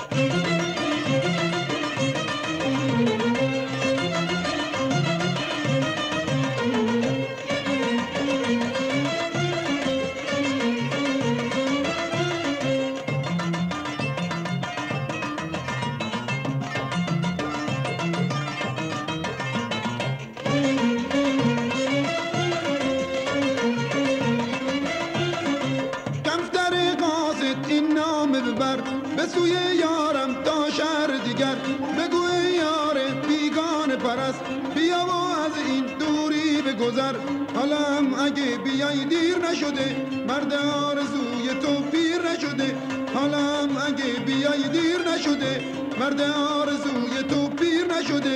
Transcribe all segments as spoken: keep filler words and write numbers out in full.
به سوی یارم تا شهر دیگر، بگو ای یار بیگانه پرست، بیا و از این دوری بگذر. حالم اگه بیای دیر نشده، مرد آرزوی تو پیر نشده. حالم اگه بیای دیر نشده، مرد آرزوی تو پیر نشده.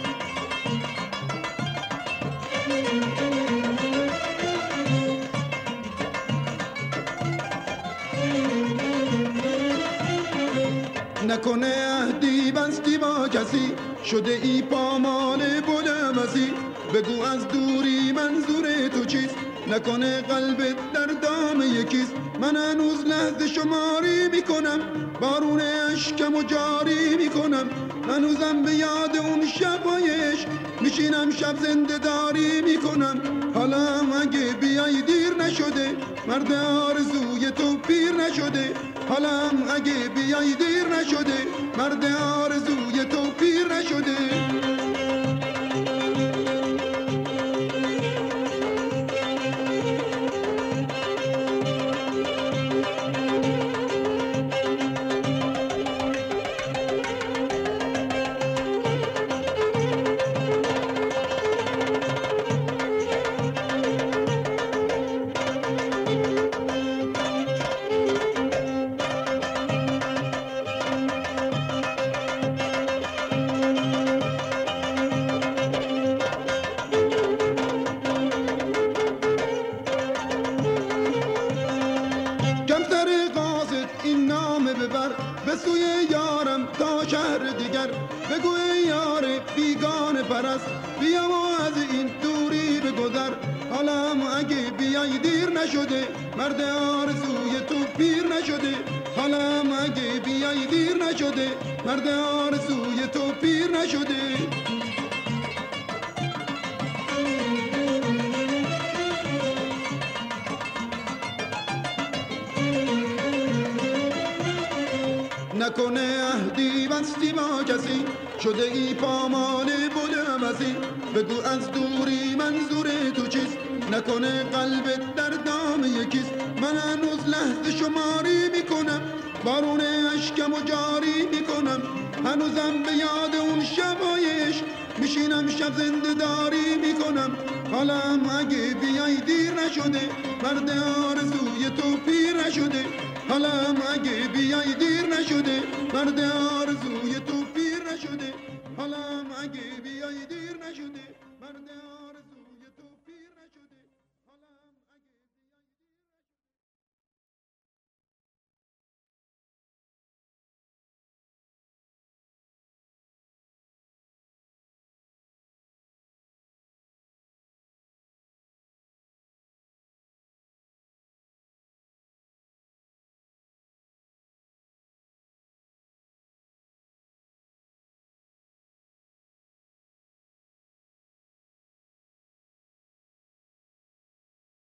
نکنه عهدی بستی با کسی، شده ای پامال بلمسی. بگو از دوری منظور تو چیست، نکنه قلبت در دام یکیست. من هنوز لحظه شماری میکنم، بارون اشکم و جاری میکنم. هنوزم به یاد اون شبایش میشینم، شب زنده داری میکنم. حالا اگه بیای دیر نشده، مرد آرزوی تو پیر نشده. حالا اگه بیای دیر نشده، مرد آرزوی تو پیر نشده. به سوی یارم تا شهر دیگر، بگو ای یار بیگانه پرست، بیا و از این دوری بگذر. حالا اگه بیای دیر نشده، مرد آرزوی تو پیر نشده. حالا اگه بیای دیر نشده، مرد آرزوی تو پیر نشده. نکنه عهدی بستی با کسی، شده ای پامال بلمسی. بگو از دوری منظور تو چیست، نکنه قلبت در دام یکیست. من هنوز لحظه شماری میکنم، بارون اشکم و جاری میکنم. هنوزم به یاد اون شبایش میشینم، شب زنده داری میکنم. حالا اگه بیای دیر نشده، مرد آرزوی تو پیر نشده. حالا اگه بیای دیر نشده، مرد آرزوی تو پیر نشده.